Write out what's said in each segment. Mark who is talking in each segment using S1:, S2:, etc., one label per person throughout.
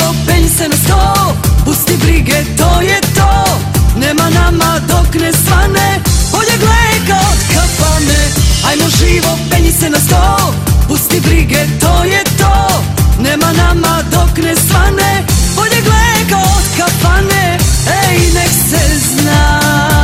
S1: živo, penj se na sto, pusti brige, to je to. Nema nama dok ne svane, bolje gleka od kafane. Ajmo živo, penj se na sto, pusti brige, to je to. Nema nama dok ne svane, bolje gleka od kafane. Ej, nek se zna.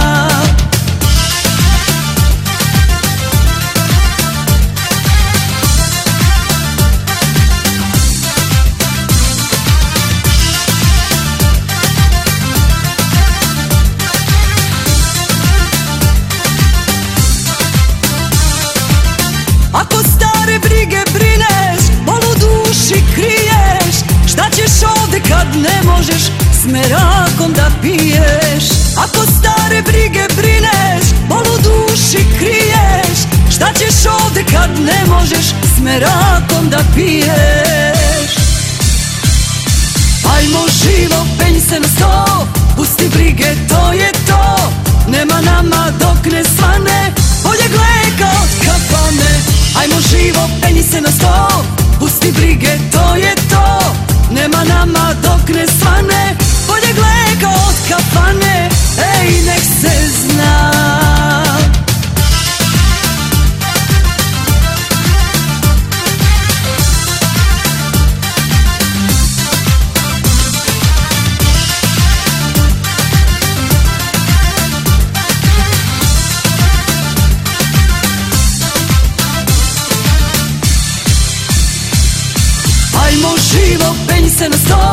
S1: Ako stare brige brineš, bol u duši kriješ, šta ćeš ovde kad ne možeš s merakom da piješ? Ako stare brige brineš, bol u duši kriješ, šta ćeš ovde kad ne možeš s merakom da piješ? Ajmo živo, penj se na sto, pusti brige, to je to. Nema nama dok ne svane, bolje gleka od kafane. Ajmo živo, penj se na sto, pusti brige, to je to. Nema nama dok ne svane, bolje gleka od kafane. Ej, nek se zna. Ajmo živo, penj se na sto,